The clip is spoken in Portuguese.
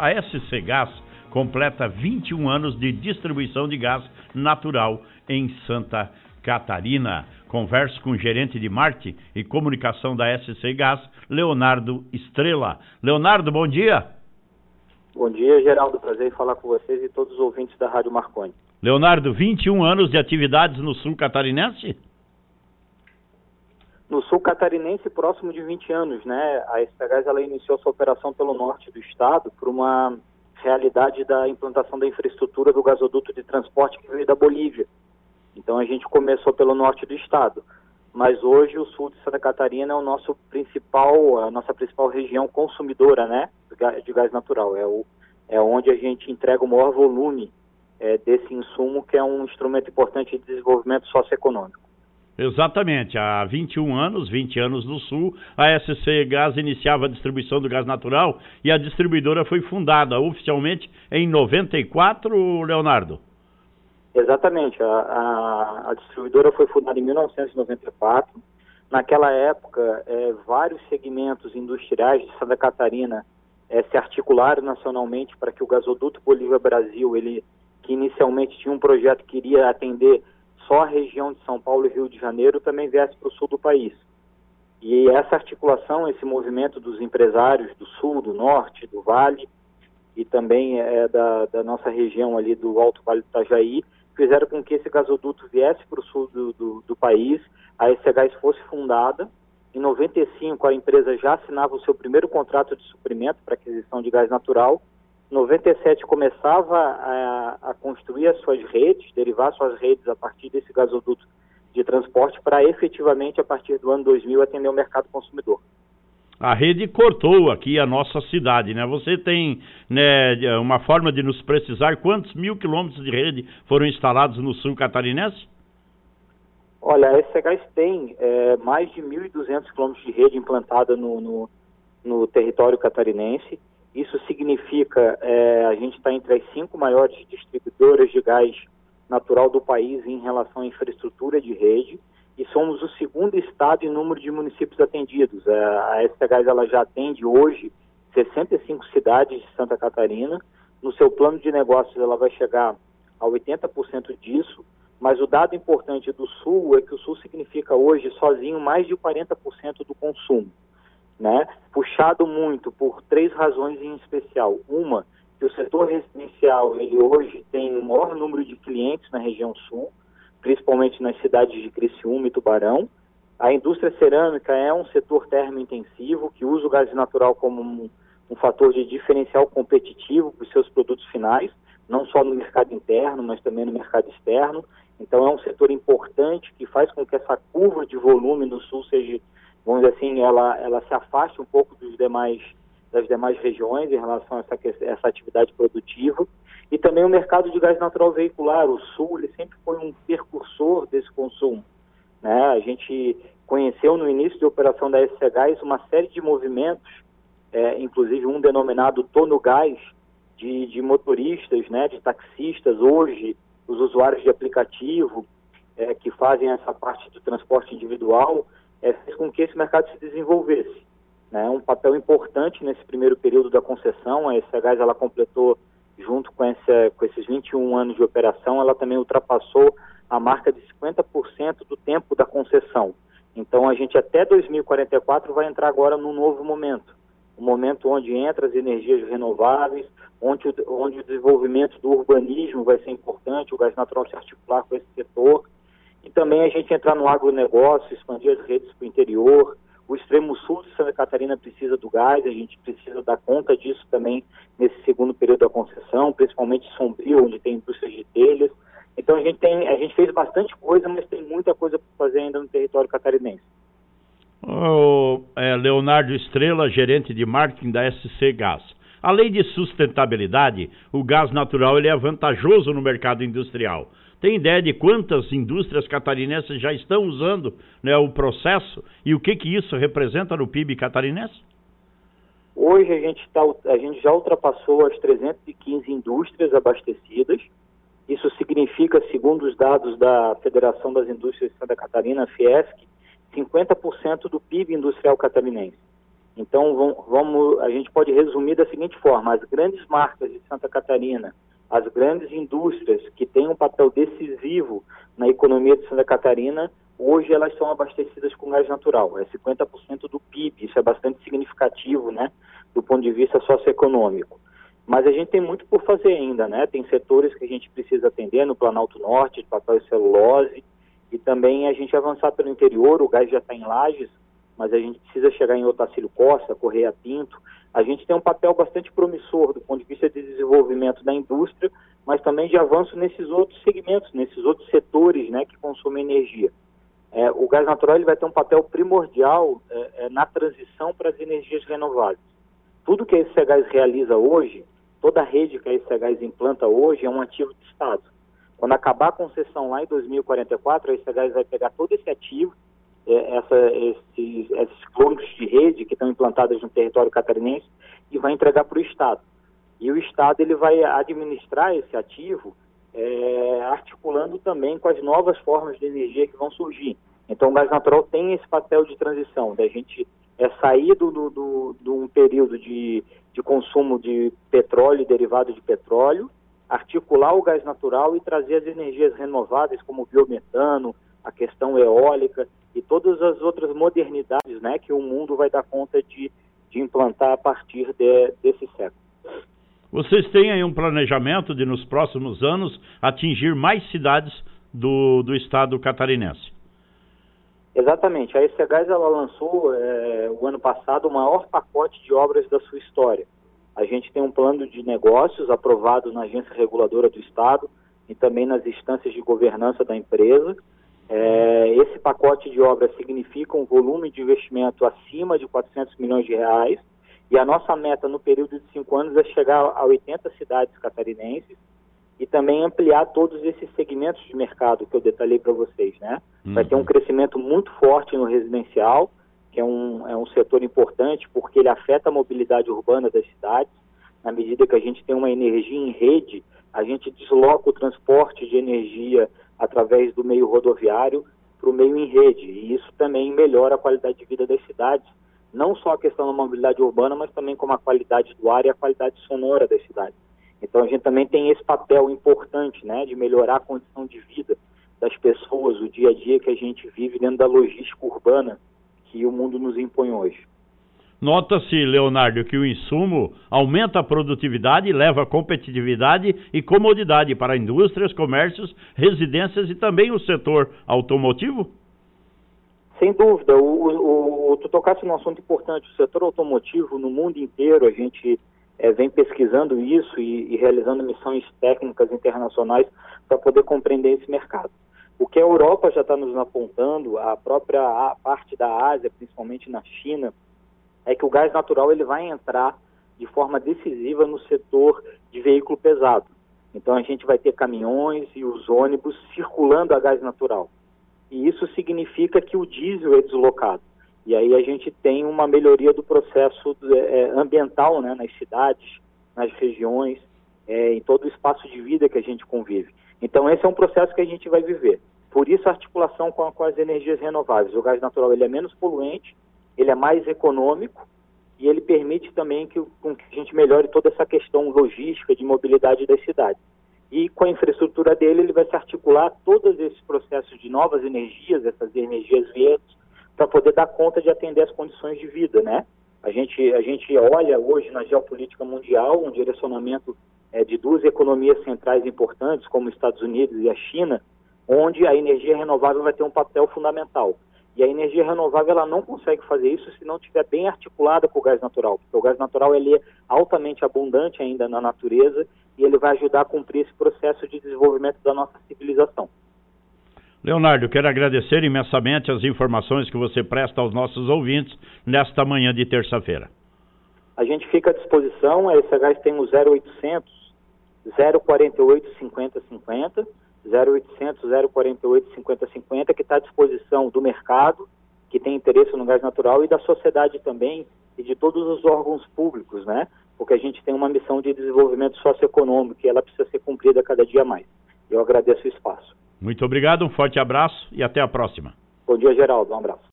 A SC Gás completa 21 anos de distribuição de gás natural em Santa Catarina. Converso com o gerente de marketing e comunicação da SC Gás, Leonardo Estrela. Leonardo, bom dia. Bom dia, Geraldo. Prazer em falar com vocês e todos os ouvintes da Rádio Marconi. Leonardo, 21 anos de atividades no sul catarinense? No sul catarinense, próximo de 20 anos, né? A SC Gás, ela iniciou sua operação pelo norte do estado por uma realidade da implantação da infraestrutura do gasoduto de transporte que veio da Bolívia. Então a gente começou pelo norte do estado, mas hoje o sul de Santa Catarina é a nossa principal região consumidora, né, de gás natural. É onde a gente entrega o maior volume desse insumo, que é um instrumento importante de desenvolvimento socioeconômico. Exatamente, há 21 anos, 20 anos no sul, a SC Gás iniciava a distribuição do gás natural e a distribuidora foi fundada oficialmente em 94, Leonardo? Exatamente, a distribuidora foi fundada em 1994. Naquela época, vários segmentos industriais de Santa Catarina se articularam nacionalmente para que o gasoduto Bolívia-Brasil, que inicialmente tinha um projeto que iria atender só a região de São Paulo e Rio de Janeiro, também viesse para o sul do país. E essa articulação, esse movimento dos empresários do sul, do norte, do vale, e também da nossa região ali do Alto Vale do Itajaí, fizeram com que esse gasoduto viesse para o sul do país, a SC Gás fosse fundada. Em 95, a empresa já assinava o seu primeiro contrato de suprimento para aquisição de gás natural. Em 97, começava a construir as suas redes, derivar suas redes a partir desse gasoduto de transporte para efetivamente, a partir do ano 2000, atender o mercado consumidor. A rede cortou aqui a nossa cidade, né? Você tem, né, uma forma de nos precisar quantos mil quilômetros de rede foram instalados no sul catarinense? Olha, a SC Gás tem mais de 1.200 quilômetros de rede implantada no território catarinense. Isso significa a gente está entre as 5 maiores distribuidoras de gás natural do país em relação à infraestrutura de rede, e somos o segundo estado em número de municípios atendidos. A SC Gás, ela já atende hoje 65 cidades de Santa Catarina. No seu plano de negócios ela vai chegar a 80% disso, mas o dado importante do sul é que o sul significa hoje sozinho mais de 40% do consumo, né? Puxado muito por 3 razões em especial. Uma, que o setor residencial, ele hoje tem o maior número de clientes na região sul, principalmente nas cidades de Criciúma e Tubarão. A indústria cerâmica é um setor termointensivo que usa o gás natural como um fator de diferencial competitivo para os seus produtos finais, não só no mercado interno, mas também no mercado externo. Então é um setor importante que faz com que essa curva de volume no sul seja, vamos dizer assim, ela se afaste um pouco das demais regiões em relação a essa atividade produtiva. E também o mercado de gás natural veicular. O sul, ele sempre foi um precursor desse consumo, né? A gente conheceu no início de operação da SC Gás uma série de movimentos, inclusive um denominado Tono Gás, de motoristas, né, de taxistas, hoje os usuários de aplicativo que fazem essa parte do transporte individual, fez com que esse mercado se desenvolvesse, né? Um papel importante nesse primeiro período da concessão. A SC Gás, ela completou, junto com esses 21 anos de operação, ela também ultrapassou a marca de 50% do tempo da concessão. Então a gente até 2044 vai entrar agora num novo momento, um momento onde entra as energias renováveis, onde o desenvolvimento do urbanismo vai ser importante, o gás natural se articular com esse setor, e também a gente entrar no agronegócio, expandir as redes para o interior. O extremo sul de Santa Catarina precisa do gás, a gente precisa dar conta disso também nesse segundo período da concessão, principalmente Sombrio, onde tem indústrias de telhas. Então a gente fez bastante coisa, mas tem muita coisa para fazer ainda no território catarinense. Leonardo Estrela, gerente de marketing da SC Gás. Além de sustentabilidade, o gás natural ele é vantajoso no mercado industrial. Tem ideia de quantas indústrias catarinenses já estão usando, né, o processo e o que isso representa no PIB catarinense? Hoje a gente já ultrapassou as 315 indústrias abastecidas. Isso significa, segundo os dados da Federação das Indústrias de Santa Catarina, a Fiesc, 50% do PIB industrial catarinense. Então, a gente pode resumir da seguinte forma: as grandes marcas de Santa Catarina, as grandes indústrias que têm um papel decisivo na economia de Santa Catarina, hoje elas são abastecidas com gás natural. É 50% do PIB, isso é bastante significativo, né, do ponto de vista socioeconômico. Mas a gente tem muito por fazer ainda, né? Tem setores que a gente precisa atender no Planalto Norte, de papel e celulose, e também a gente avançar pelo interior. O gás já está em Lages, mas a gente precisa chegar em Otacílio Costa, Correia Pinto. A gente tem um papel bastante promissor do ponto de vista de desenvolvimento da indústria, mas também de avanço nesses outros segmentos, nesses outros setores, né, que consomem energia. O gás natural ele vai ter um papel primordial na transição para as energias renováveis. Tudo que a SC Gás realiza hoje, toda a rede que a SC Gás implanta hoje é um ativo do Estado. Quando acabar a concessão lá em 2044, a SC Gás vai pegar todo esse ativo, esses quilômetros de rede que estão implantados no território catarinense, e vai entregar para o Estado. E o Estado ele vai administrar esse ativo, articulando também com as novas formas de energia que vão surgir. Então o gás natural tem esse papel de transição, da gente sair de um período de consumo de petróleo e derivado de petróleo, articular o gás natural e trazer as energias renováveis como o biometano, a questão eólica e todas as outras modernidades, né, que o mundo vai dar conta de implantar a partir desse século. Vocês têm aí um planejamento de, nos próximos anos, atingir mais cidades do estado catarinense? Exatamente. A SC Gás ela lançou, o ano passado, o maior pacote de obras da sua história. A gente tem um plano de negócios aprovado na agência reguladora do Estado e também nas instâncias de governança da empresa. Esse pacote de obras significa um volume de investimento acima de 400 milhões de reais, e a nossa meta no período de 5 anos é chegar a 80 cidades catarinenses e também ampliar todos esses segmentos de mercado que eu detalhei para vocês, né? Vai ter um crescimento muito forte no residencial, que é um setor importante porque ele afeta a mobilidade urbana das cidades. Na medida que a gente tem uma energia em rede, a gente desloca o transporte de energia através do meio rodoviário para o meio em rede, e isso também melhora a qualidade de vida das cidades, não só a questão da mobilidade urbana, mas também como a qualidade do ar e a qualidade sonora das cidades. Então a gente também tem esse papel importante, né, de melhorar a condição de vida das pessoas, o dia a dia que a gente vive dentro da logística urbana que o mundo nos impõe hoje. Nota-se, Leonardo, que o insumo aumenta a produtividade, leva competitividade e comodidade para indústrias, comércios, residências e também o setor automotivo? Sem dúvida. Tu tocasse num assunto importante. O setor automotivo, no mundo inteiro, a gente vem pesquisando isso e realizando missões técnicas internacionais para poder compreender esse mercado. O que a Europa já está nos apontando, a própria parte da Ásia, principalmente na China, é que o gás natural ele vai entrar de forma decisiva no setor de veículo pesado. Então a gente vai ter caminhões e os ônibus circulando a gás natural. E isso significa que o diesel é deslocado. E aí a gente tem uma melhoria do processo ambiental, né, nas cidades, nas regiões, em todo o espaço de vida que a gente convive. Então esse é um processo que a gente vai viver. Por isso a articulação com as energias renováveis. O gás natural ele é menos poluente, ele é mais econômico e ele permite também que a gente melhore toda essa questão logística de mobilidade das cidades. E com a infraestrutura dele, ele vai se articular todos esses processos de novas energias, essas energias verdes, para poder dar conta de atender as condições de vida, né? A gente olha hoje na geopolítica mundial um direcionamento de duas economias centrais importantes, como os Estados Unidos e a China, onde a energia renovável vai ter um papel fundamental. E a energia renovável ela não consegue fazer isso se não estiver bem articulada com o gás natural, porque o gás natural ele é altamente abundante ainda na natureza e ele vai ajudar a cumprir esse processo de desenvolvimento da nossa civilização. Leonardo, quero agradecer imensamente as informações que você presta aos nossos ouvintes nesta manhã de terça-feira. A gente fica à disposição, a SC Gás tem o 0800 048 5050, 0800 048 5050, que está à disposição do mercado, que tem interesse no gás natural, e da sociedade também, e de todos os órgãos públicos, né? Porque a gente tem uma missão de desenvolvimento socioeconômico e ela precisa ser cumprida cada dia mais. Eu agradeço o espaço. Muito obrigado, um forte abraço e até a próxima. Bom dia, Geraldo. Um abraço.